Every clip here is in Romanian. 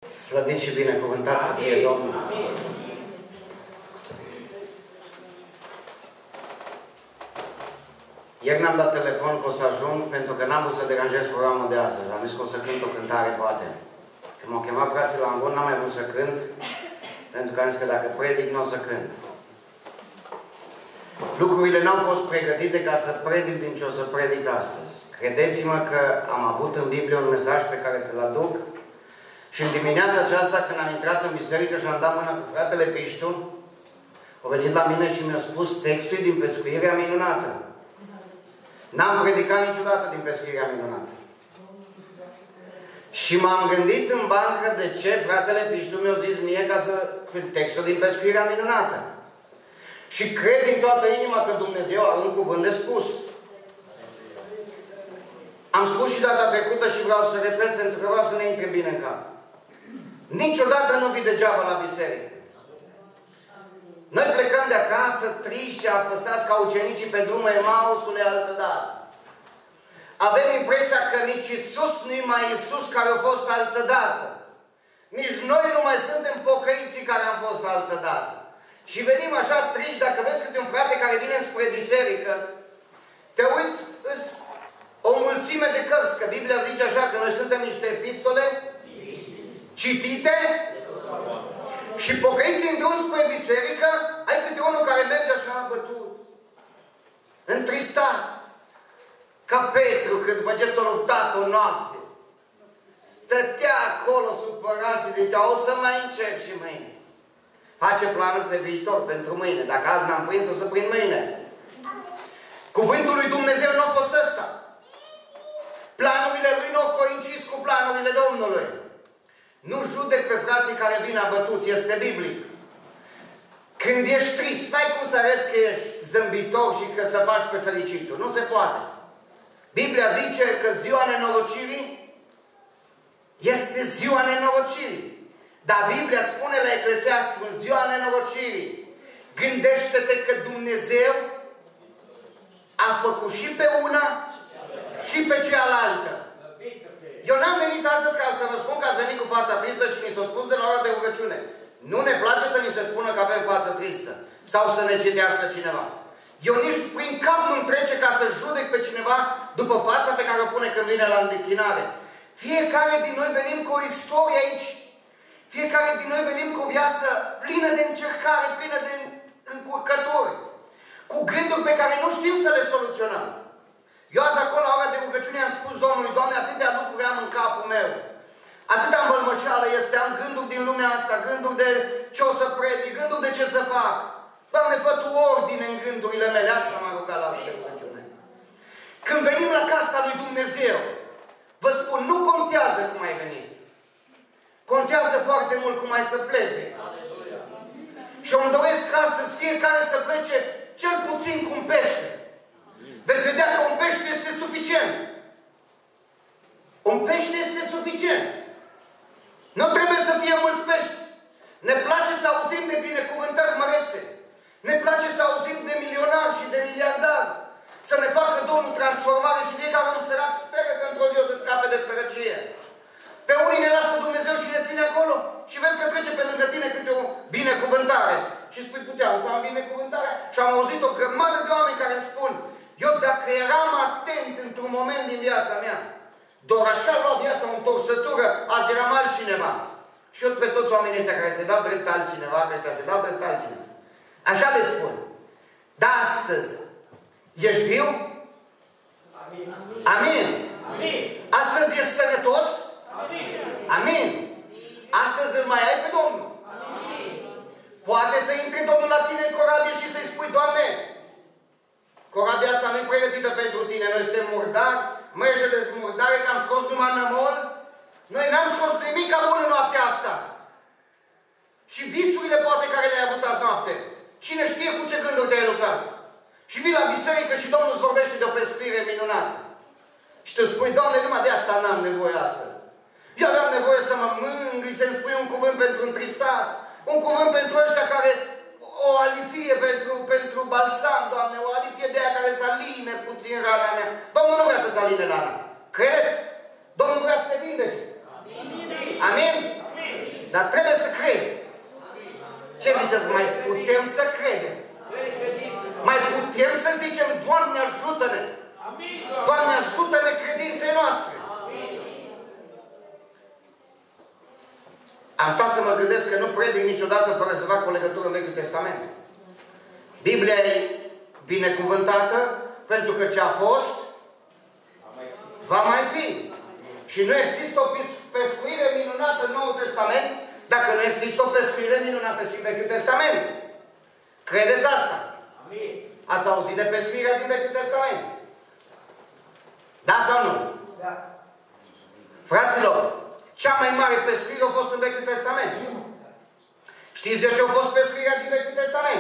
Slăvit și binecuvântat să fie Domnul. Ieri n-am dat telefon că o să ajung, pentru că n-am vrut să deranjez programul de astăzi. Am zis că o să cânt o cântare, poate. Când m-au chemat frații la Angon, n-am mai vrut să cânt, pentru că am zis că dacă predic, nu o să cânt. Lucrurile n-au fost pregătite ca să predic din ce o să predic astăzi. Credeți-mă că am avut în Biblie un mesaj pe care să-l aduc și în dimineața aceasta, când am intrat în biserică și am dat mâna cu fratele Piștu, a venit la mine și mi-a spus textul din Pescuirea Minunată. N-am predicat niciodată din Pescuirea Minunată. Și m-am gândit în bancă de ce fratele Piștu mi-a zis mie ca să textul din Pescuirea Minunată. Și cred din toată inima că Dumnezeu are un cuvânt de spus. Am spus și data trecută și vreau să repet pentru că vreau să ne intre bine în cap. Niciodată nu vii degeaba la biserică. Noi plecăm de acasă triși și apăsați ca ucenicii pe drumul Emausului altădată. Avem impresia că nici Iisus nu-i mai Iisus care a fost altădată. Nici noi nu mai suntem pocăiții care am fost altădată. Și venim așa triși, dacă vezi câte un frate care vine spre biserică, te uiți, o mulțime de cărți, că Biblia zice așa, că noi suntem niște epistole citite și pocăiții în drum spre biserică, ai câte unul care merge așa bătut, întristat, ca Petru, când după ce s-a luptat o noapte, stătea acolo supărat și zicea, o să mai încerc și mâine. Face planul de viitor pentru mâine. Dacă azi n-am prins, o să prind mâine. Cuvântul lui Dumnezeu nu a fost ăsta. Planurile lui nu au coincis cu planurile Domnului. Nu judec pe frații care vin abătuți. Este biblic. Când ești trist, n-ai cum să arăți că ești zâmbitor și că să faci pe fericitul. Nu se poate. Biblia zice că ziua nenorocirii este ziua nenorocirii. Dar Biblia spune la Eclesiastul, ziua nenorocirii, gândește-te că Dumnezeu a făcut și pe una și pe cealaltă. Eu n-am venit astăzi ca să vă spun că ați venit cu fața tristă și mi s-a spus de la ora de rugăciune. Nu ne place să ni se spună că avem față tristă sau să ne citească cineva. Eu nici prin cap nu-mi trece ca să judec pe cineva după fața pe care o pune când vine la îndechinare. Fiecare din noi venim cu o istorie aici. Fiecare din noi venim cu o viață plină de încercare, plină de încurcături, cu gânduri pe care nu știm să le soluționăm. Eu azi acolo, la ora de rugăciune, am spus Domnului, Doamne, atâtea lucruri am în capul meu, atâta învălmășeală este, am gânduri din lumea asta, gânduri de ce o să predic, gânduri de ce să fac. Doamne, fă Tu ordine în gândurile mele, asta m-am rugat la ora de rugăciune. Când venim la casa lui Dumnezeu, vă spun, nu contează cum ai venit. Contează foarte mult cum ai să plece. Și îmi doresc astăzi fiecare să plece cel puțin cu un pește. Veți vedea că un pește este suficient. Un pește este suficient. Nu trebuie să fie mulți pești. Ne place să auzim de binecuvântări mărețe. Ne place să auzim de milionari și de miliardari. Să ne facă Domnul transformare și fiecare un sărac speră că într-o zi o să scape de sărăcie. Pe unii ne lasă Dumnezeu și ne ține acolo și vezi că trece pe lângă tine câte o binecuvântare. Și spui, puteam să am binecuvântare. Și am auzit o grămadă de oameni care îmi spun, eu dacă eram atent într-un moment din viața mea, doar așa lua viața o întorsătură, azi eram altcineva. Și eu pe toți oamenii ăștia care se dau drept altcineva, că ăștia se dau drept altcineva. Așa le spun. Dar astăzi, ești viu? Amin. Amin. Amin. Astăzi ești sănătos? Amin. Amin. Astăzi îl mai ai pe Domnul? Amin. Poate să intre Domnul la tine în corabie și să-i spui, Doamne, corabia asta nu e pregătită pentru tine. Noi suntem murdari, mrejele sunt murdare, că am scos numai nămol. Noi n-am scos nimic bun în noaptea asta. Și visurile poate care le-ai avut azi noapte. Cine știe cu ce gânduri te-ai luptat. Și vii la biserică și Domnul îți vorbește de o pescuire minunată. Și tu spui, Doamne, numai de asta n-am nevoie astăzi. Eu aveam nevoie să mă mângâi, să-mi spui un cuvânt pentru întristați, un cuvânt pentru ăștia care, o alifie pentru balsam, Doamne, o alifie de aia care să aline puțin rana mea. Domnul nu vrea să-ți aline rana. Crezi? Domnul vrea să te vindece. Amin? Amin? Amin. Dar trebuie să crezi. Ce ziceți? Mai putem să credem. Mai putem să zicem, Doamne ajută-ne. Doamne ajută-ne credinței noastre. Am stat să mă gândesc că nu predic niciodată fără să fac o legătură în Vechiul Testament. Biblia e binecuvântată pentru că ce a fost va mai fi. Și nu există o pescuire minunată în Noul Testament dacă nu există o pescuire minunată și în Vechiul Testament. Credeți asta? Ați auzit de pescuirea din Vechiul Testament? Da sau nu? Da. Fraților, cea mai mare pescuire a fost în Vechiul Testament. Știți de ce a fost pescuirea din Vechiul Testament?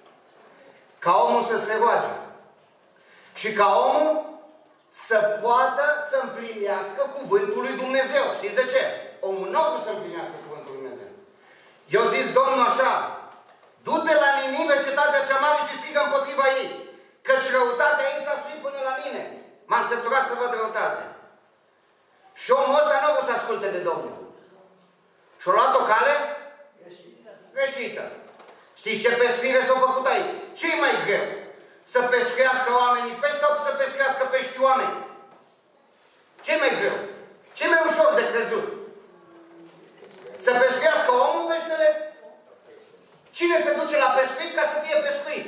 Ca omul să se roage. Și ca omul să poată să împlinească cuvântul lui Dumnezeu. Știți de ce? Omul nu să împlinească cuvântul lui Dumnezeu. Eu zis Domnul așa, du-te la Ninive, cetatea cea mare, și strigă împotriva ei, căci răutatea ei s-a suit până la mine. M-am săturat să văd răutate. Și omul ăsta nu o să asculte de Domnul. Și-a luat o cale greșită. Știți ce pescuire s-a făcut aici? Ce e mai greu? Să pescuiască oamenii pești sau să pescuiască peștii oameni? Ce e mai greu? Ce e mai ușor de crezut? Să pescuiască omul peștele? Cine se duce la pescuit ca să fie pescuit?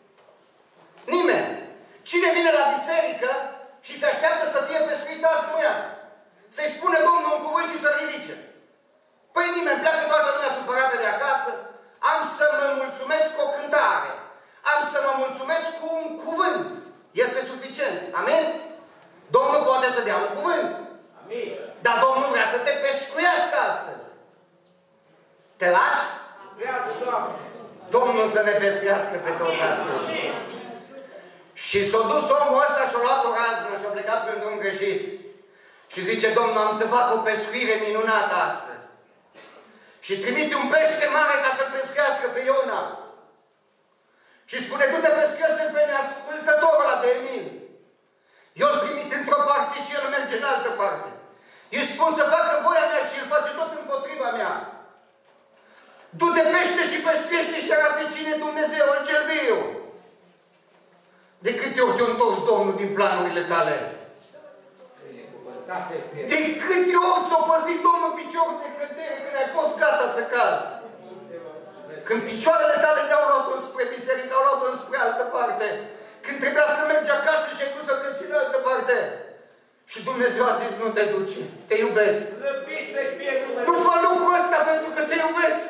Nimeni. Cine vine la biserică și se așteaptă să fie pescuit azi nu ia? Să-i spune Domnul un cuvânt și să ridice. Păi nimeni, pleacă toată lumea supărată de acasă. Am să mă mulțumesc cu o cântare. Am să mă mulțumesc cu un cuvânt. Este suficient. Amin? Domnul poate să dea un cuvânt. Amin. Dar Domnul vrea să te pescuiască astăzi. Te lași? Domnul să ne pescuiască pe toți astăzi. Și s-a dus omul ăsta și-a luat o raznă și-a plecat pe un drum greșit. Și zice, Domnul, am să fac o pescuire minunată astăzi. Și trimite un pește mare ca să pescuiască pe Iona. Și spune, du-te pescuiește pe neascultătorul ăla de Emil. Eu îl trimit într-o parte și el merge în altă parte. Îi spun să facă voia mea și îl face tot împotriva mea. Du-te pește și pescuiește și arată cine e Dumnezeu în cer viu. De câte ori te-a întors Domnul din planurile tale? De câte ori ți-a păzit Domnul piciorul de cădere când ai fost gata să cazi? Când picioarele tale ne-au luat-o spre biserică, au luat-o spre altă parte. Când trebuia să mergi acasă și ai vrut să pleci în altă parte. Și Dumnezeu a zis, nu te duce, te iubesc. Nu fă lucrul ăsta pentru că te iubesc.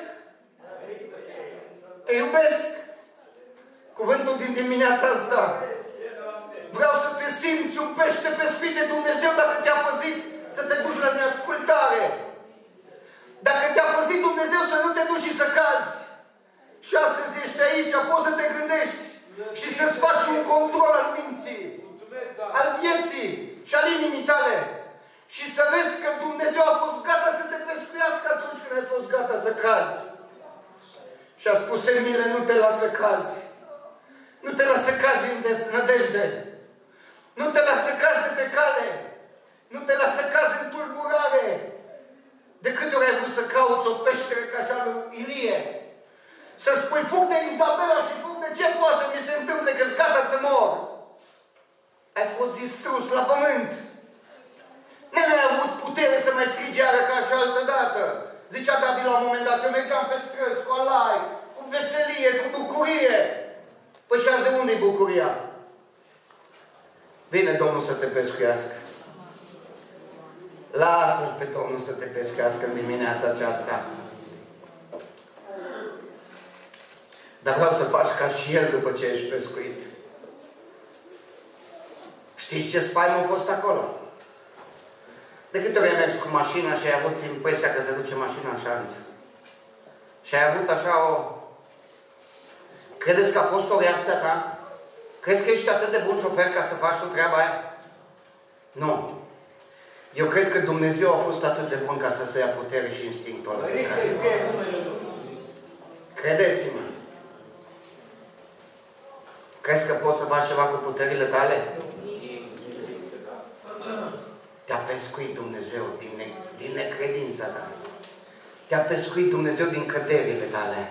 Te iubesc. Cuvântul din dimineața asta. Vreau să te simți un pește pescuit de Dumnezeu dacă te-a păzit să te duci la neascultare. Dacă te-a păzit Dumnezeu să nu te duci și să cazi. Și astăzi ești aici, poți să te gândești și să-ți faci un control al minții, al vieții și al inimii tale. Și să vezi că Dumnezeu a fost gata să te pescuiască atunci când ai fost gata să cazi. Și a spus, Emile, nu te lasă cazi. Nu te lasă cazi în desnădejde. Nu te lasă cazi de pe cale. Nu te lasă cazi în tulburare. De câte ori ai vrut să cauți o peștere ca așa lui Ilie? Să spui, fug de Izabela și fug de ce poate să mi se întâmple că-s gata să mor? Ai fost distrus la pământ. N-ai avut putere să mai strigi iară ca și altă dată. Zicea David la un moment dat, eu mergeam pe străzi, cu alai, cu veselie, cu bucurie. Păi și azi de unde e bucuria? Vine Domnul să te pescuiască. Lasă-L pe Domnul să te pescuiască în dimineața aceasta. Dar vreau să faci ca și El după ce ești pescuit. Știți ce spaimă a fost acolo? De câte ori ai mers cu mașina și ai avut impresia că se duce mașina în șanță? Și ai avut așa o... Credeți că a fost o reacție a ta? Crezi că ești atât de bun șofer ca să faci tu treaba aia? Nu. Eu cred că Dumnezeu a fost atât de bun ca să-ți dea putere și instinctul ăla. Credeți-mă. Crezi că poți să faci ceva cu puterile tale? Te-a pescuit Dumnezeu din necredința ta. Te-a pescuit Dumnezeu din căderile tale.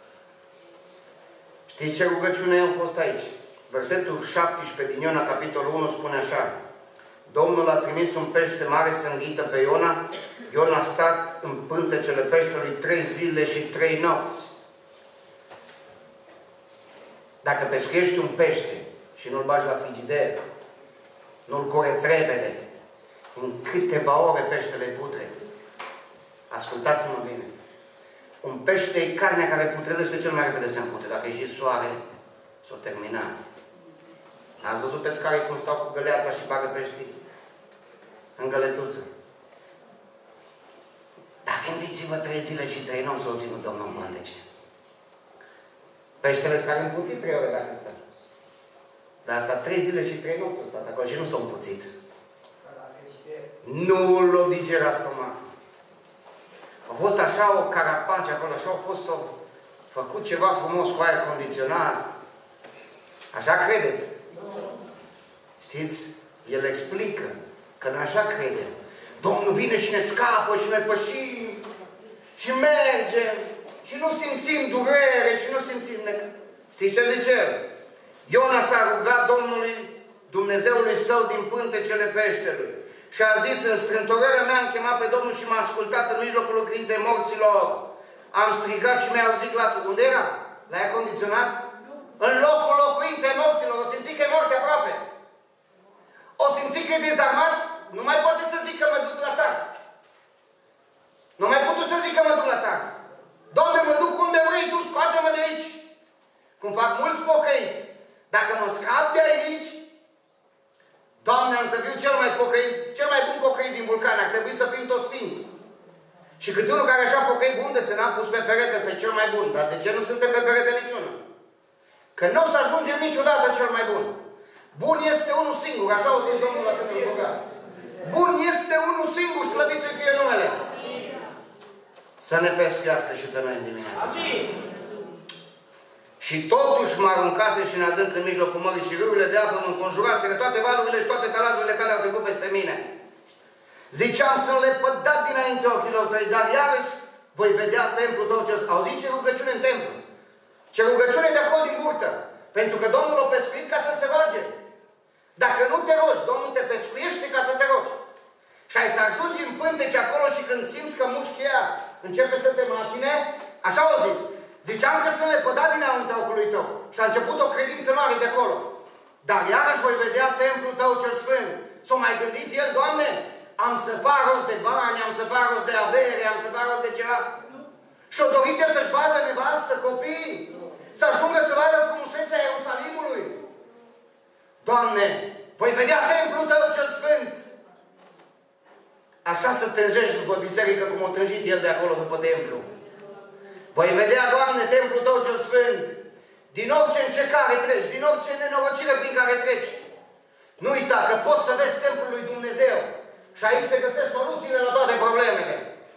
Știți ce rugăciune a fost aici? Versetul 17 din Iona, capitolul 1, spune așa: Domnul a trimis un pește mare să înghită pe Iona. Iona a stat în pântecele peștelui 3 zile și 3 nopți. Dacă pescuiești un pește și nu-l bagi la frigider, nu-l cureți repede, în câteva ore peștele putre. Ascultați-mă bine. Un pește e carnea care putrezește cel mai repede se împute. Dacă e și soare, s-o terminat. Ați văzut pescarii cum stau cu găleata și bagă peștii în găletuță? Dar gândiți-vă 3 zile și 3 nopți s-o ținut Domnul în pântece. Peștele s-ar împuțit 3 ore dacă stă. Dar asta 3 zile și 3 nopți a stat acolo și nu s-a împuțit. Nu l-o digera stomacul. A fost așa o carapace acolo, așa a fost făcut ceva frumos cu aer condiționat. Așa credeți? Știți? El explică că noi așa credem. Domnul vine și ne scapă și ne pășim și mergem și nu simțim durere și nu simțim Știți ce zice el? Iona s-a rugat Domnului, Dumnezeului său, din pântecele peștelui. Și a zis: în strântorarea mea am chemat pe Domnul și m-a ascultat în mijlocul locuinței morților. Am strigat și mi-au zis glasul. Unde era? La aer condiționat? În locul locuinței morților. O simți că e moarte aproape. O simți că e dezarmat? Nu mai poate să zic că mă duc la tax. Nu mai putut să zic că mă duc la tax. Doamne, mă duc unde vrei Tu, scoate-mă de aici. Cum fac mulți pocăiți. Dacă mă scap de aici, Doamne, am să fiu cel mai bun pocăit din Vulcan. Ar trebui să fim toți sfinți. Și câte unul care așa pocăit bun de se n-a pus pe perete, ăsta e cel mai bun. Dar de ce nu suntem pe perete niciunul? Că nu o să ajungem niciodată cel mai bun. Bun este unul singur, așa o zis Domnul la tânărul bogat. Bun este unul singur, slăvit să fie numele. Să ne pescuiască și pe noi în dimineața aceasta. Și totuși mă aruncase și în adânc în mijlocul mării și râurile de apă mă înconjuraseră, toate valurile și toate talazurile tale au trecut peste mine. Ziceam: sunt lepădat dinainte ochilor tăi, dar iarăși voi vedea templul tău ce... Auziți ce rugăciune în templu? Ce rugăciune de acolo din burtă. Pentru că Domnul a pescuit ca să se roage. Dacă nu te rogi, Domnul te pescuiește ca să te rogi. Și ai să ajungi în pântece acolo și când simți că mușchia începe să te macine, așa au zis. Ziceam că sunt lepădat dinainte ochului tău. Și a început o credință mare de acolo. Dar iarăși voi vedea templul tău cel sfânt. S-a mai gândit el: Doamne, am să fac rost de bani, am să fac rost de avere, am să fac rost de ceva. Și-o dorit el să-și vadă nevastă, copii, să ajungă să vadă frumusețea Ierusalimului. Doamne, voi vedea templul tău cel sfânt. Așa să tânjești după biserică cum a tânjit el de acolo după templu. Voi vedea, Doamne, templul tău cel sfânt. Din orice încercare treci, din orice nenorocire prin care treci. Nu uita că poți să vezi templul lui Dumnezeu. Și aici se găsesc soluțiile la toate problemele.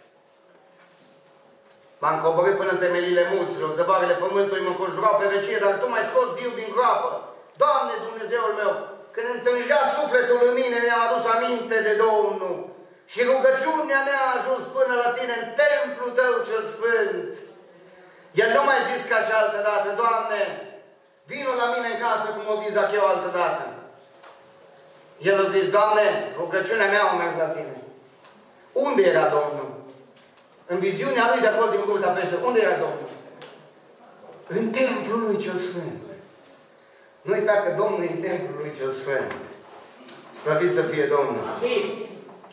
M-am coborât până în temelile munților, zăvarele pământului mă înconjurau pe vecie, dar Tu m-ai scos viu din groapă. Doamne, Dumnezeul meu, când întângea sufletul în mine, mi-am adus aminte de Domnul. Și rugăciunea mea a ajuns până la Tine în templul Tău cel sfânt. El nu mai zis ca și altă dată: Doamne, vino la mine în casă, cum o zis Zacheu altă dată. El a zis: Doamne, rugăciunea mea a mers la Tine. Unde era Domnul? În viziunea lui de acolo din burta peștelui, unde era Domnul? În templul lui cel sfânt. Nu uita că Domnul e în templul lui cel sfânt. Slăvit să fie Domnul. Amin.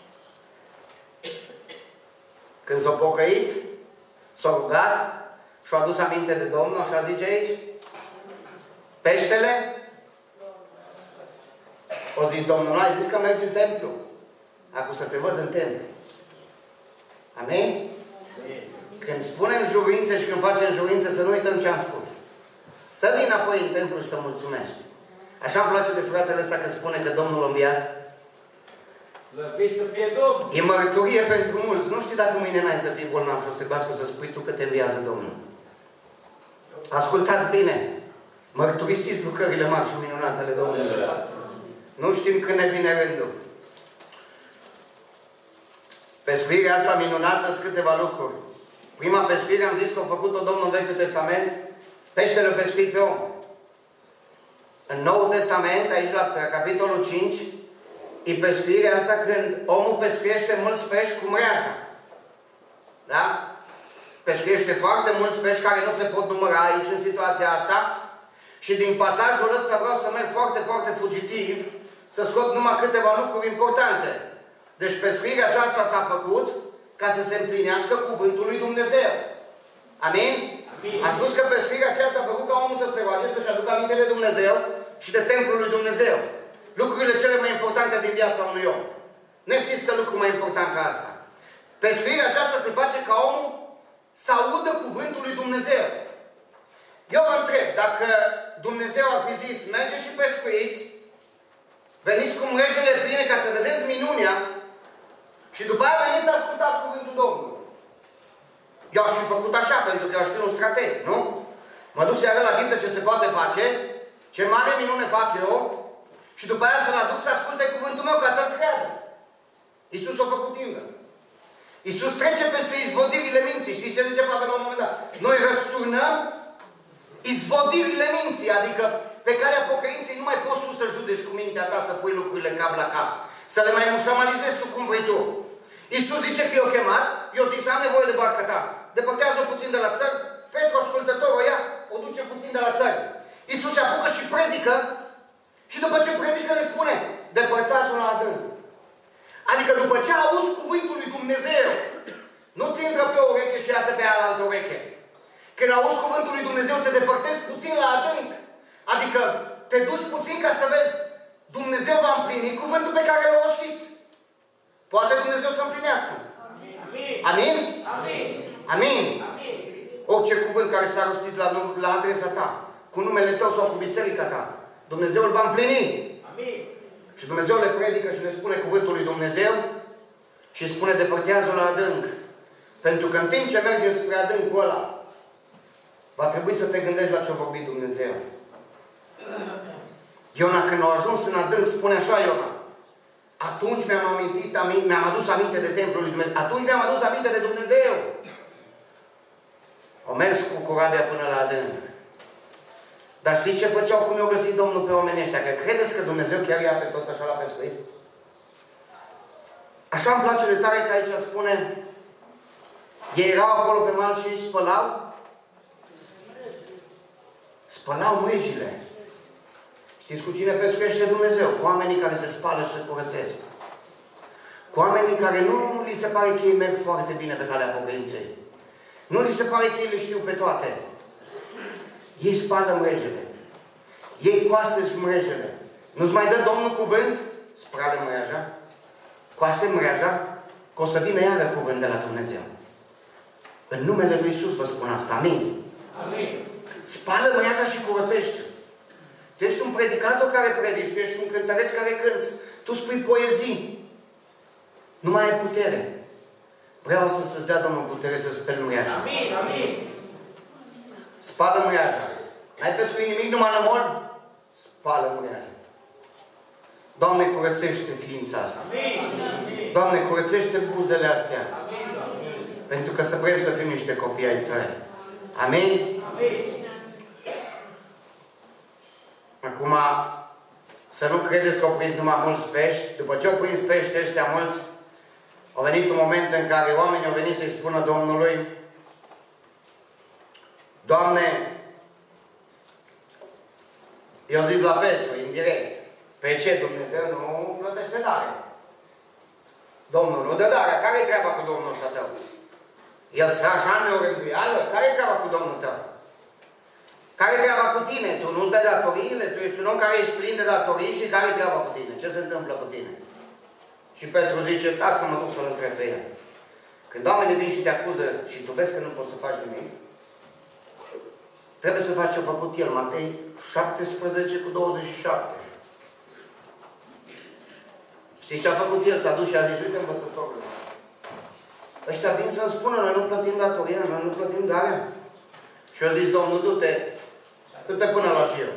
Când s-a pocăit, s-a rugat și-a adus aminte de Domnul, așa zice aici, peștele, o zis Domnul: ai zis că mergi în templu. Acum să te văd în templu. Amin? Când spunem juruințe și când facem juruințe, să nu uităm ce am spus. Să vin apoi în templu și să mulțumești. Așa îmi place de fratele ăsta că spune că Domnul a înviat. E mărturie pentru mulți. Nu știu dacă mâine n-ai să fii bolnav și o să te bați să spui tu că te înviază Domnul. Ascultați bine. Mărturisiți lucrările mari și minunate ale Domnului. Nu știm când ne vine rândul. Pescuirea asta minunată sunt câteva lucruri. Prima pescuire am zis că a făcut-o Domnul în Vechiul Testament, peștele pescuit pe om. În Noul Testament, aici la capitolul 5, e pescuirea asta când omul pescuiește mulți pești cu mreaja. Da? Pescuiește foarte mulți pești care nu se pot număra aici în situația asta. Și din pasajul ăsta vreau să merg foarte, foarte fugitiv, să scot numai câteva lucruri importante. Deci pescuirea aceasta s-a făcut ca să se împlinească cuvântul lui Dumnezeu. Amin? Amin. Am spus că pescuirea aceasta a făcut ca omul să se roage, să-și aducă aminte de Dumnezeu și de templul lui Dumnezeu. Lucrurile cele mai importante din viața unui om. Nu există lucru mai important ca asta. Pescuirea aceasta se face ca omul să audă cuvântul lui Dumnezeu. Eu vă întreb, dacă Dumnezeu ar fi zis, mergeți și pescuiți, veniți cu mrejele pline ca să vedeți minunea și după aia veniți să ascultați cuvântul Domnului. Eu aș fi făcut așa, pentru că eu aș fi un strateg, nu? Mă duc seara la ghiță ce se poate face, ce mare minune fac eu, și după aia să-l aduc să asculte cuvântul meu ca să-l creadă. Iisus a făcut invers. Iisus trece peste izvodirile minții. Știți ce zice Pavel la un moment dat? Noi răsturnăm izvodirile minții, adică pe calea pocăinței nu mai poți tu să judeci cu mintea ta, să pui lucrurile cap la cap. Să le mai mușamalizezi tu cum vrei tu. Iisus zice că i-a chemat, i-a zis, am nevoie de barca ta. Depărtează puțin de la țări, Petru, ascultător, o ia, o duce puțin de la țări. Iisus se apucă și predică, și după ce predică le spune, depărtați-o la adânc. Adică după ce auzi cuvântul lui Dumnezeu, nu ți intră pe o ureche și iasă pe altă ureche. Când auzi cuvântul lui Dumnezeu, te depărtezi puțin la adânc. Adică te duci puțin ca să vezi, Dumnezeu va împlini cuvântul pe care l-a rostit. Poate Dumnezeu să împlinească. Amin? Amin? Amin. Amin. Amin. Orice cuvânt care s-a rostit la adresa ta, cu numele tău sau cu biserica ta, Dumnezeu îl va împlini. Amin. Și Dumnezeu le predică și le spune cuvântul lui Dumnezeu și spune depărtează la adânc. Pentru că în timp ce mergem spre adâncul ăla, va trebui să te gândești la ce a vorbit Dumnezeu. Iona, când a ajuns în adânc, spune așa Iona. Atunci mi-am adus aminte de templul lui Dumnezeu. Atunci mi-am adus aminte de Dumnezeu. Au mers cu corabia până la adânc. Dar știți ce făceau cum i-au găsit Domnul pe oamenii ăștia? Că credeți că Dumnezeu chiar ia pe toți așa la pescuit? Așa îmi place de tare că aici spune ei erau acolo pe mal și își spălau mrejile. Știți cu cine pescuiește Dumnezeu? Cu oamenii care se spală și se curățesc. Cu oamenii care nu li se pare că ei merg foarte bine pe calea pocăinței. Nu li se pare că ei le știu pe toate. Ei spală mrejele. Ei coasă-și mrejele. Nu-ți mai dă Domnul cuvânt? Spală mreaja. Coase mreaja. Că o să vină iară cuvânt de la Dumnezeu. În numele lui Iisus vă spun asta. Amin. Amin. Spală mreaja și curățește. Tu ești un predicator care predici. Tu ești un cântăreț care cânți. Tu spui poezii. Nu mai ai putere. Vreau să-ți dea Domnul putere să speli mreaja. Amin. Amin. Spală mreaja. N-ai pescuit nimic, numai nămol? Spală mreaja. Doamne, curățește ființa asta. Amin. Doamne, curățește buzele astea. Amin. Pentru că să vrem să fim niște copii ai Tăi. Amin? Amin. Acum, să nu credeți că au prins numai mulți pești. După ce au prins pești ăștia mulți, a venit un moment în care oamenii au venit să-i spună Domnului: Doamne, i-au zis la Petru, indirect, pe ce Dumnezeu nu plătește dare? Domnul nu dă dare. Care-i treaba cu Domnul ăsta tău? El stă așa în o rânduială? Care-i treaba cu Domnul tău? Care-i treaba cu tine? Tu nu-ți dai datoriile? Tu ești un om care ești plin de datorii și care-i treaba cu tine? Ce se întâmplă cu tine? Și Petru zice: stați să mă duc să-l întreb pe el. Când oamenii vin și te acuză și tu vezi că nu poți să faci nimic, trebuie să faci ce a făcut el. Matei 17:27. Știți ce a făcut el? S-a dus și a zis: uite, învățătorul, ăștia vin să-mi spună, noi nu plătim datoria, noi nu plătim darea. Și a zis Domnul: du-te până la șir.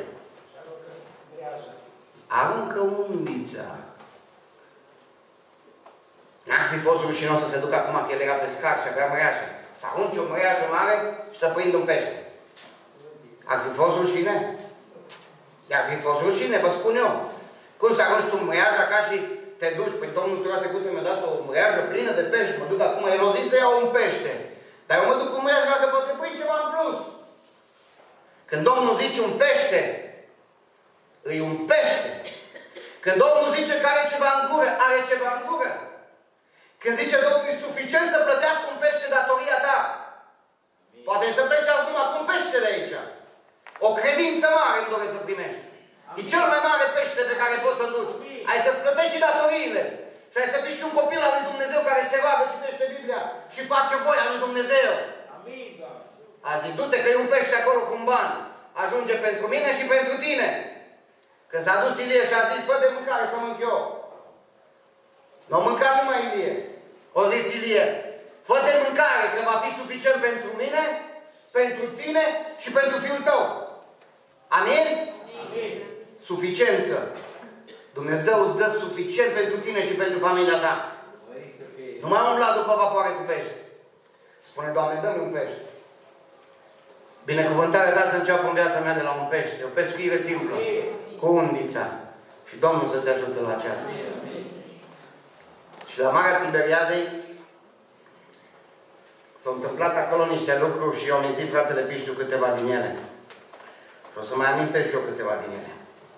Aruncă undița. N-ar fi fost rușinos să se ducă acum că el era pescar și avea mreajă. Să arunce o mreajă mare și să prindă un pește. Ar fi fost rușine? Ar fi fost rușine, vă spun eu. Cum să arunci tu mreaja ca și te duci? Păi Domnul tura trecută mi-a dat o mreajă plină de pește. Mă duc acum, el o zis să iau un pește. Dar eu mă duc cu mreaja că poate pui ceva în plus. Când Domnul zice un pește, îi un pește. Când Domnul zice că are ceva în gură, are ceva în gură. Când zice Domnul, e suficient să plătească un pește datoria ta. Poate să pleci azi numai cu un pește de aici. O credință mare îmi doresc să primești. E cel mai mare pește pe care poți să-l duci. Ai să-ți plătești și datoriile. Și ai să fii și un copil al lui Dumnezeu care se roagă, citește Biblia și face voia lui Dumnezeu. A zis, du-te că e un pește acolo cu un ban. Ajunge pentru mine și pentru tine. Că s-a dus Ilie și a zis, fă de mâncare să mânc eu. Nu mânca numai Ilie. O zis Ilie, fă de mâncare că va fi suficient pentru mine, pentru tine și pentru fiul tău. Amin? Amin. Suficiență. Dumnezeu îți dă suficient pentru tine și pentru familia ta. Nu mai umbla după vapoare cu pește. Spune, Doamne, dă-mi un pește. Binecuvântarea ta să înceapă în viața mea de la un pește. O pescuire simplă. Cu undița. Și Domnul să te ajute la aceasta. Și la Marea Tiberiadei s-au întâmplat acolo niște lucruri și eu am amintit fratele Piștiu câteva din ele. Și o să mai amintesc și eu câteva din ele.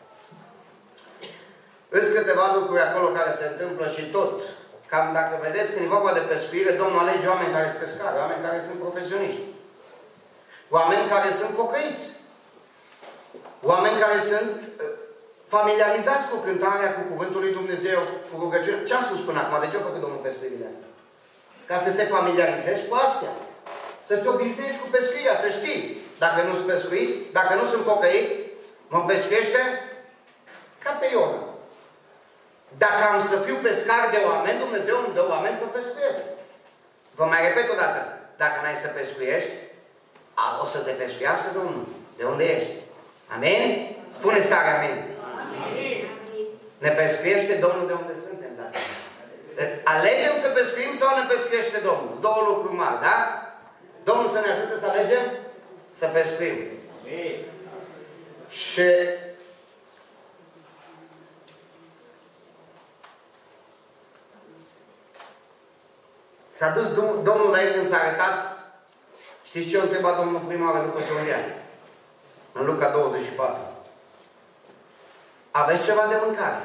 Îs câteva lucruri acolo care se întâmplă și tot. Cam dacă vedeți, când e vorba de pescuire, Domnul alege oameni care sunt pescari, oameni care sunt profesioniști. Oameni care sunt pocăiți. Oameni care sunt familiarizați cu cântarea, cu cuvântul lui Dumnezeu, cu rugăciune. Ce am spus până acum? De ce a făcut Domnul pescuirile astea? Ca să te familiarizezi cu astea. Să te obișnuiești cu pescuirea, să știi. Dacă nu sunt pescuit, dacă nu sunt pocăit, mă pescuiește ca pe Iona. Dacă am să fiu pescar de oameni, Dumnezeu îmi dă oameni să pescuiesc. Vă mai repet o dată. Dacă n-ai să pescuiești, o să te pescuiască Domnul. De unde ești? Amin? Spune-ți tare amin. Amin. Ne pescuiește Domnul de unde suntem. Dacă alegem să pescuim sau ne pescuiește Domnul? Două lucruri mari, da? Domnul să ne ajute să alegem să pescuim. Amin. Și s-a dus Domnul la el când s-a arătat. Știți ce a întrebat Domnul prima oară după ce o ia? În Luca 24. Aveți ceva de mâncare?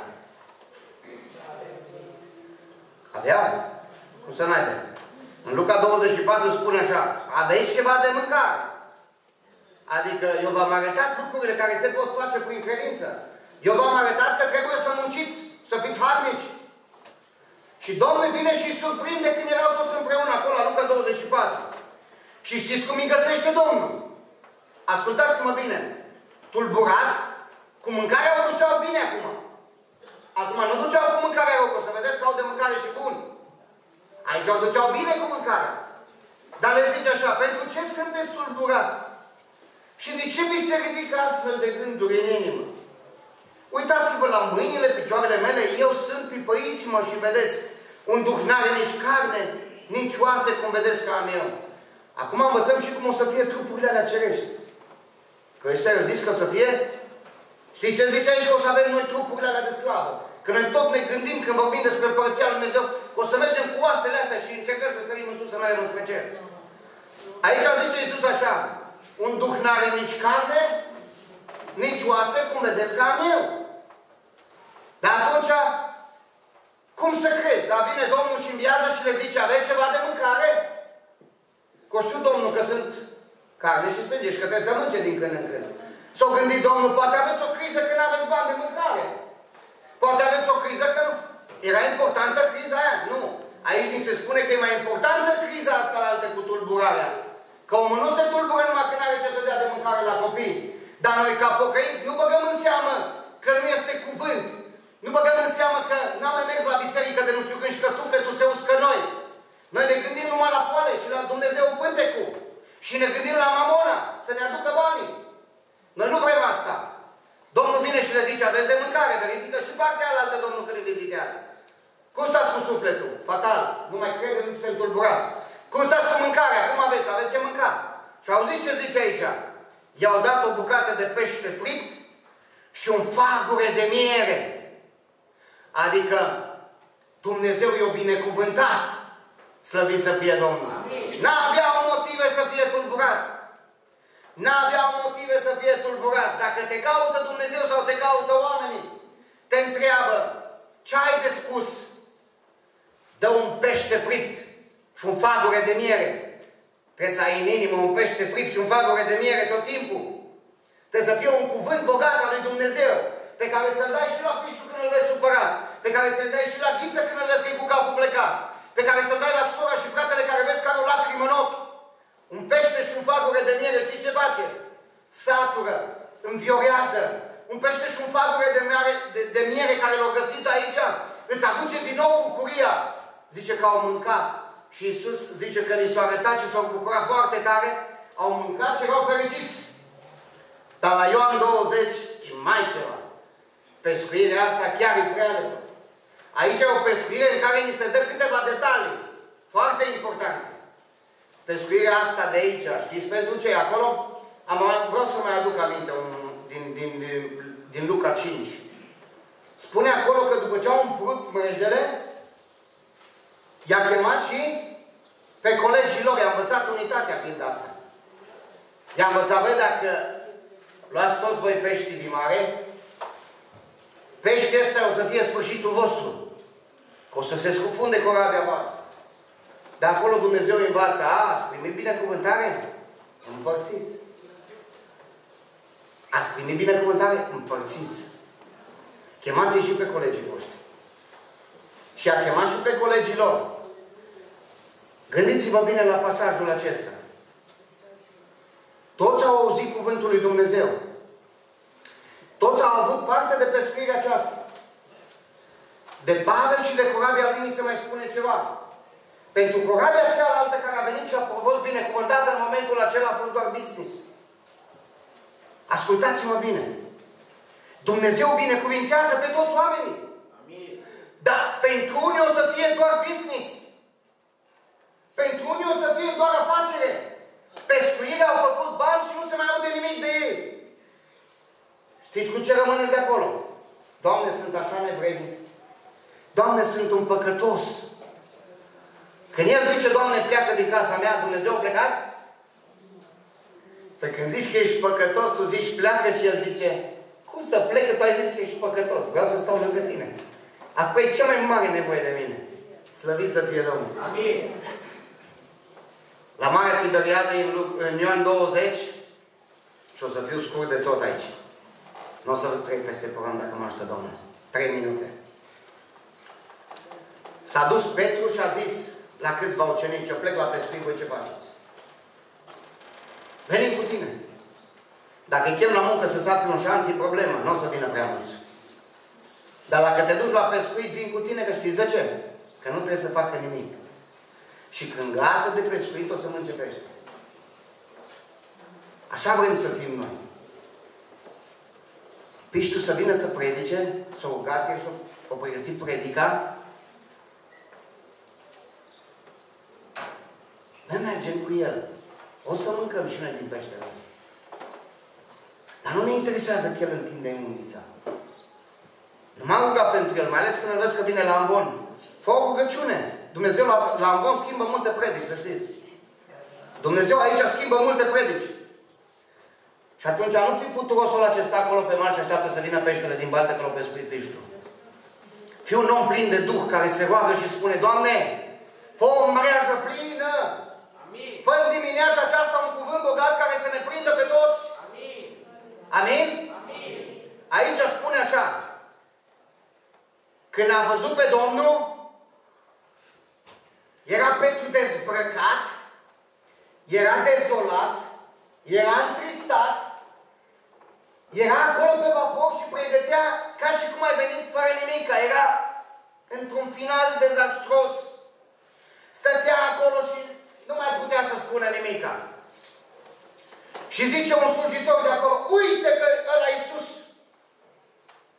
Aveau? Cum să n-aibă? În Luca 24 spune așa, aveți ceva de mâncare? Adică eu v-am arătat lucrurile care se pot face prin credință. Eu v-am arătat că trebuie să munciți, să fiți harnici. Și Domnul vine și îi surprinde când erau toți împreună acolo, la Luca 24. Și știți cum îi găsește Domnul? Ascultați-mă bine. Tulburați, cu mâncarea o duceau bine acum. Acum nu duceau cu mâncarea rău, o să vedeți că au de mâncare și bun. Aici o duceau bine cu mâncarea. Dar le zice așa, pentru ce sunteți tulburați? Și de ce vi se ridică astfel de gânduri în inimă? Uitați-vă la mâinile, picioarele mele, eu sunt, pipăiți-mă și vedeți, un duh n-are nici carne, nici oase, cum vedeți că am eu. Acum învățăm și cum o să fie trupurile alea cerești. Că ăștia au zis că o să fie... Știți ce zice aici? Că o să avem noi trupurile alea de slavă. Că noi tot ne gândim când vorbim despre Împărăția Lui Dumnezeu, că o să mergem cu oasele astea și încercăm să sărim în sus, să mergem spre cer. Aici zice Iisus așa, un duh n-are nici carne, nici oase, cum vedeți că am eu. Dar atunci, cum să crezi? Dar vine Domnul și înviază și le zice, aveți ceva de mâncare? Că știu Domnul că sunt carne și sânge și că trebuie să mânce din când în când. S-o gândit Domnul, poate aveți o criză că nu aveți bani de mâncare. Poate aveți o criză că nu. Era importantă criza aia? Nu. Aici ni se spune că e mai importantă criza asta la altă cu tulburarea. Că omul nu se tulbură numai când are ce să dea de mâncare la copii. Dar noi ca pocăiți nu băgăm în seamă că nu este cuvânt. Nu băgăm în seamă că n-am mai mers la biserică de nu știu când și că sufletul se uscă noi. Noi ne gândim numai la foale și la Dumnezeu pântecul. Și ne gândim la mamona, să ne aducă banii. Noi nu vrem asta. Domnul vine și le zice, aveți de mâncare, verifică și partea alaltă Domnul când îi vizitează. Cum stați cu sufletul? Fatal. Nu mai crede, nu se întulburați. Cum stați cu mâncarea? Cum aveți? Aveți ce mânca? Și auziți ce zice aici? I-au dat o bucată de pește fript și un fagure de miere. Adică Dumnezeu i-a binecuvântat. Slăvit să fie Domnul. N-aveau motive să fie tulburați. N-aveau motive să fie tulburați. Dacă te caută Dumnezeu sau te caută oamenii, te întreabă, ce ai de spus? Dă un pește fript și un fagure de miere. Trebuie să ai în inimă un pește fript și un fagure de miere tot timpul. Trebuie să fie un cuvânt bogat al lui Dumnezeu, pe care să-l dai și la piștul când îl vezi supărat, pe care să-l dai și la ghiță când îl vezi că e cu capul plecat, pe care să-l dai la sora și fratele care vezi că are o lacrimă în ochi. Un pește și un fagure de miere, știți ce face? Satură, înviorează. Un pește și un fagure de miere care l-au găsit aici, îți aduce din nou bucuria. Zice că au mâncat. Și Iisus zice că li s-a arătat și s-au bucurat foarte tare. Au mâncat și erau fericiți. Dar la Ioan 20 e mai ceva. Pescuirea asta chiar e prea de tot. Aici e o pescuire în care ni se dă câteva detalii. Foarte importante. Pescuirea asta de aici, știți pentru ce? Acolo vreau să mai aduc aminte din Luca 5. Spune acolo că după ce au umplut mrejele, i-a chemat și pe colegii lor, i-a învățat unitatea pilda asta. I-a învățat, băi, dacă luați toți voi peștii din mare, peștii ăsta o să fie sfârșitul vostru. Că o să se scufunde corabia voastră. De acolo Dumnezeu învață, ați primit binecuvântare? Împărțiți. Ați primit binecuvântare? Împărțiți. Chemați-i și pe colegii voștri. Și a chemat și pe colegii lor. Gândiți-vă bine la pasajul acesta. Toți au auzit cuvântul lui Dumnezeu. Toți au avut parte de pescuirea aceasta. De Pavel și de corabia lui ni se mai spune ceva. Pentru corabia cealaltă care a venit și a fost binecuvântată în momentul acela a fost doar business. Ascultați-mă bine. Dumnezeu binecuvintează pe toți oamenii. Amin. Dar pentru unii o să fie doar business. Pentru unii o să fie doar afacere. Pescuirea au făcut bani și nu se mai aude nimic de ei. Știți cu ce rămâneți de acolo? Doamne, sunt așa nevrednic. Doamne, sunt un păcătos. Când el zice, Doamne, pleacă din casa mea, Dumnezeu a plecat? Și când zici că ești păcătos, tu zici, pleacă și el zice, cum să plec că tu ai zis că ești păcătos? Vreau să stau lângă tine. Acum e cea mai mare nevoie de mine. Slăvit să fie Domnul. Amin. La Marea Tiberiadă, în Ioan 20, și o să fiu scurt de tot aici. Nu o să trec peste program dacă mă ajută Domnul. 3 minute. S-a dus Petru și a zis la câțiva ucenici, eu plec la pescuit, voi ce faceți? Venim cu tine. Dacă îi chem la muncă să sapi un șanț, e problemă, nu o să vină prea mulți. Dar dacă te duci la pescuit, vin cu tine, că știți de ce? Că nu trebuie să facă nimic. Și când gata de pescuit, o să mânce pește. Așa vrem să fim noi. Piștul să vină să predice, să o gate, să o pregătit predica. Noi mergem cu el. O să mâncăm și noi din peștele. Dar nu ne interesează că el întinde undița. Nu m-am rugat pentru el, mai ales când îl vezi că vine la Amvon. Fă o rugăciune. Dumnezeu la Amvon schimbă multe predici, să știți. Dumnezeu aici schimbă multe predici. Și atunci nu fi puturosul acesta acolo pe mare și așteaptă să vină peștele din baltă că l-au pescuit peștul. Fii un om plin de Duh care se roagă și spune, Doamne, fă o mreajă plină. Fă în dimineața aceasta un cuvânt bogat care să ne prindă pe toți. Amin? Amin? Amin. Aici spune așa. Când a văzut pe Domnul, era Petru dezbrăcat, era dezolat, era întristat, era acolo pe vapor și pregătea ca și cum ai venit fără nimic. Era într-un final dezastros. Stătea acolo și nu mai putea să spună nimica. Și zice un slujitor de acolo, uite că ăla Iisus.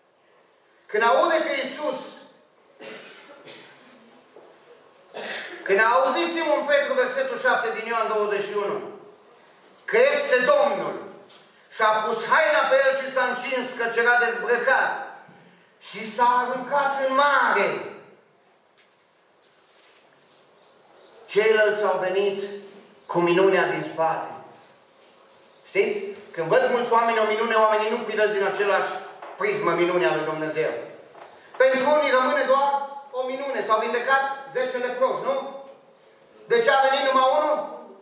Când aude că Iisus, Când a auzit Simon Petru, versetul 7 din Ioan 21, că este Domnul, și-a pus haina pe el și s-a încins, căci era dezbrăcat, și s-a aruncat în mare. Ceilalți au venit cu minunea din spate. Știți? Când văd mulți oameni o minune, oamenii nu privesc din același prismă minunea lui Dumnezeu. Pentru unii rămâne doar o minune. S-au vindecat 10 leproși, nu? De ce a venit numai unul?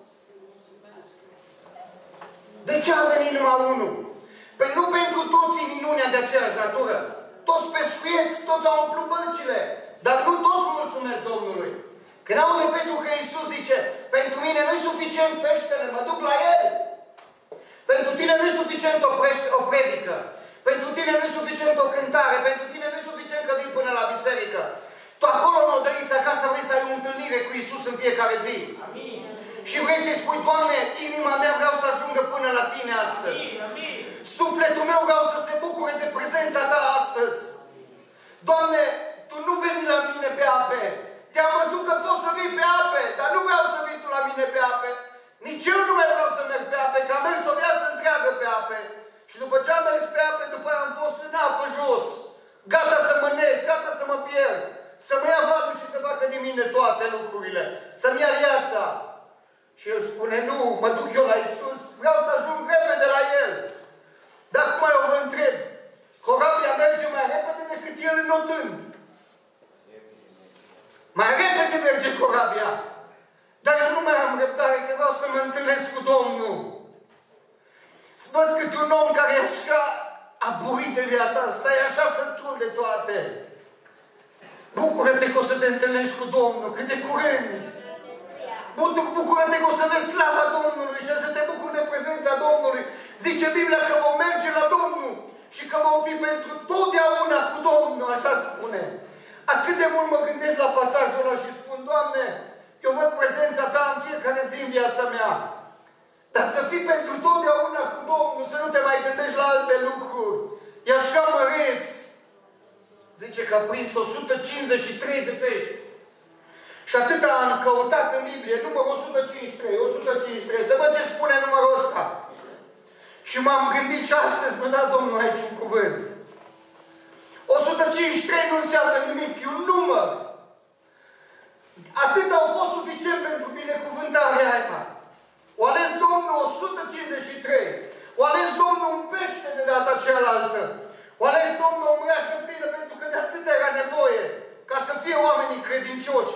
De ce a venit numai unul? Păi nu pentru toți minunea de aceeași natură. Toți pescuiesc, toți au umplut băncile. Dar nu toți mulțumesc Domnului. Când aude Petru că Iisus zice, pentru mine nu-i suficient peștele, mă duc la el. Pentru tine nu-i suficient o predică. Pentru tine nu-i suficient o cântare. Pentru tine nu-i suficient că vii până la biserică. Tu acolo în odăiță acasă vrei să ai o întâlnire cu Iisus în fiecare zi. Amin. Și vrei să-i spui, Doamne, inima mea vreau să ajungă până la tine astăzi. Amin. Sufletul meu vreau să se bucure de prezența ta astăzi. Doamne, tu nu veni la mine pe ape. Te-am văzut că poți să vii pe ape, dar nu vreau să vii tu la mine pe ape. Nici eu nu mai vreau să merg pe ape, că am mers o viață întreagă pe ape. Și după ce am mers pe ape, după aia am fost în apă jos. Gata să mă neg, gata să mă pierd. Să-mi ia valul și să facă din mine toate lucrurile. Să-mi ia viața. Și el spune, nu, mă duc eu la Iisus, vreau să ajung repede la El. Dar acum eu vă întreb, corabia merge mai repede decât el înotând. Mai repede merge corabia. Dar eu nu mai am răbdare, că vreau să mă întâlnesc cu Domnul. Să văd cât un om care e așa aburit de viața asta, e așa sătul de toate. Bucură-te că o să te întâlnești cu Domnul, cât de curând. Bucură-te că o să vezi slava Domnului și să te bucuri de prezența Domnului. Zice Biblia că vom merge la Domnul și că vom fi pentru totdeauna cu Domnul, așa spune. Atât de mult mă gândesc la pasajul ăla și spun, Doamne, eu văd prezența Ta în fiecare zi în viața mea. Dar să fii pentru totdeauna cu Domnul, să nu te mai gândești la alte lucruri. E așa măreț. Zice că a prins 153 de pești. Și atâta am căutat în Biblie, numărul 153, 153, să văd ce spune numărul ăsta. Și m-am gândit și astăzi mă da Domnul aici un cuvânt. 153 nu înseamnă nimic, e un număr. Atât au fost suficient pentru binecuvântarea aia. O ales Domnul 153. O ales Domnul un pește de data cealaltă. O ales Domnul o mreajă plină pentru că de atât era nevoie ca să fie oamenii credincioși.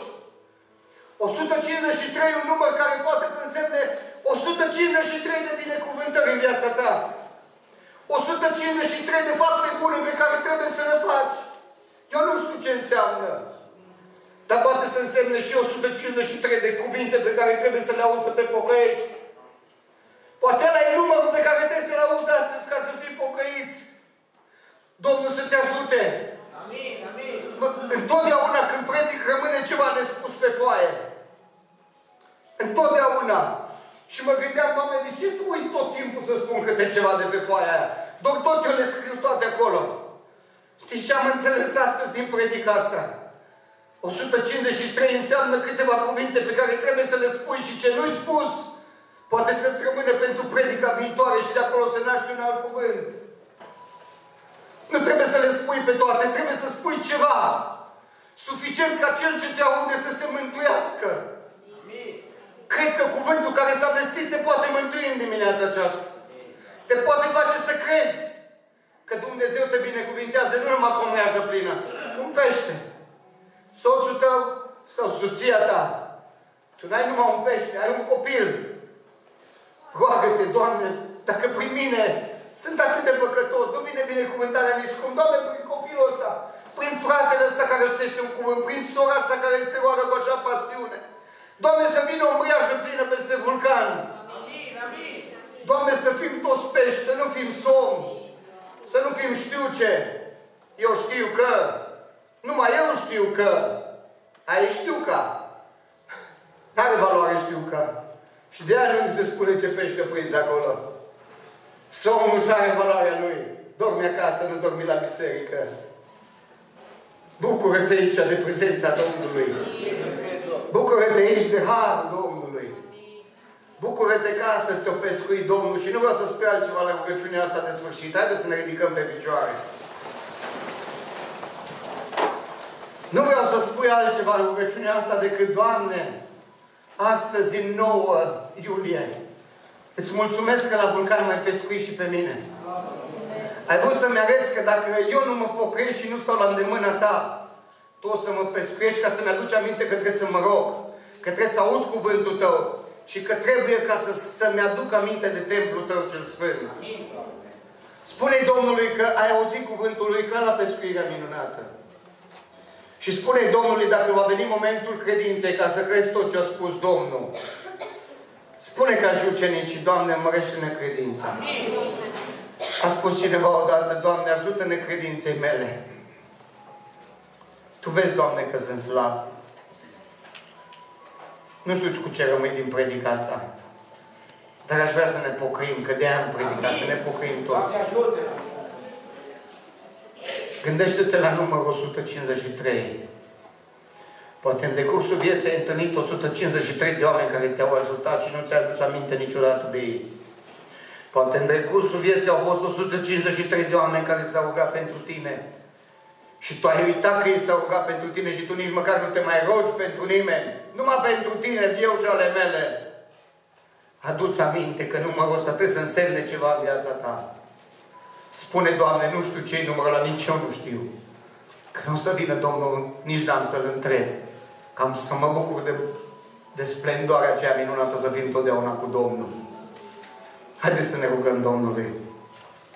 153 un număr care poate să însemne 153 de binecuvântări în viața ta. 153 de fapte bune pe care trebuie să le faci. Eu nu știu ce înseamnă. Dar poate să însemne și 153 de cuvinte pe care trebuie să le auzi să te pocăiești. Poate ăla e numărul pe care trebuie să-l auzi astăzi ca să fii pocăit. Domnul să te ajute. Amin, amin. Întotdeauna când predic rămâne ceva nespus pe foaie. Întotdeauna. Și mă gândeam, Doamne, de ce tu uit tot timpul să spun câte ceva de pe foaia aia? Doar tot eu le scriu toate acolo. Știți ce am înțeles astăzi din predica asta? 153 înseamnă câteva cuvinte pe care trebuie să le spui și ce nu-i spus poate să-ți rămână pentru predica viitoare și de acolo se naște un alt cuvânt. Nu trebuie să le spui pe toate, trebuie să spui ceva. Suficient ca cel ce te aude să se mântuiască. Cred că cuvântul care s-a vestit te poate mântui în dimineața aceasta. Te poate face să crezi că Dumnezeu te binecuvintează nu numai cu o mreajă plină, un pește. Soțul tău sau soția ta. Tu n-ai numai un pește, ai un copil. Roagă-te, Doamne, dacă prin mine sunt atât de păcătos, nu vine binecuvântarea nici cum. Doamne, prin copilul ăsta, prin fratele ăsta care rostește un cuvânt, prin sora asta care se roagă cu așa pasiune. Doamne, să vină o mreajă plină peste vulcan. Amin, amin. Doamne, să fim toți pești, să nu fim somni, să nu fim știu ce. Eu știu că, numai eu știu că, ai știu că. N-are valoare știu că. Și de aia nu se spune ce pește prins acolo. Somnul nu are valoarea lui. Dormi acasă, nu dormi la biserică. Bucură-te aici de prezența Domnului. Bucură-te aici de harul Domnului. Bucură-te că astăzi te-o pescui Domnul și nu vreau să spui altceva la rugăciunea asta de sfârșit. Haideți să ne ridicăm pe picioare. Nu vreau să spui altceva la rugăciunea asta decât, Doamne, astăzi, în 9 iulie, îți mulțumesc că la Vulcan mai pescui și pe mine. Ai vrut să-mi arăți că dacă eu nu mă pocăiesc și nu stau la îndemâna ta, tu o să mă pescuiești ca să-mi aduci aminte că trebuie să mă rog, că trebuie să aud cuvântul tău și că trebuie ca să-mi aduc aminte de templul tău cel sfânt. Spune-i Domnului că ai auzit cuvântul lui ca la pescuirea minunată. Și spune-i Domnului dacă va veni momentul credinței ca să crezi tot ce a spus Domnul. Spune ca și ucenicii, Doamne, mărește-ne credința. A spus cineva odată, Doamne, ajută-ne credinței mele. Tu vezi, Doamne, că sunt slab. Nu știu cu ce rămâi din predica asta. Dar aș vrea să ne pocăim, că de-aia am predicat, să ne pocăim toți. Gândește-te la numărul 153. Poate în decursul vieții ai întâlnit 153 de oameni care te-au ajutat și nu ți-ai adus aminte niciodată de ei. Poate în decursul vieții au fost 153 de oameni care s-au rugat pentru tine. Și tu ai uitat că ei s-au rugat pentru tine și tu nici măcar nu te mai rogi pentru nimeni. Numai pentru tine, eu și ale mele. Adu-ți aminte că numărul ăsta trebuie să însemne ceva în viața ta. Spune, Doamne, nu știu ce-i numărul ăla, nici eu nu știu. Că nu o să vină Domnul, nici n-am să-L întreb. Că am să mă bucur de splendoarea aceea minunată să fim totdeauna cu Domnul. Haideți să ne rugăm Domnului.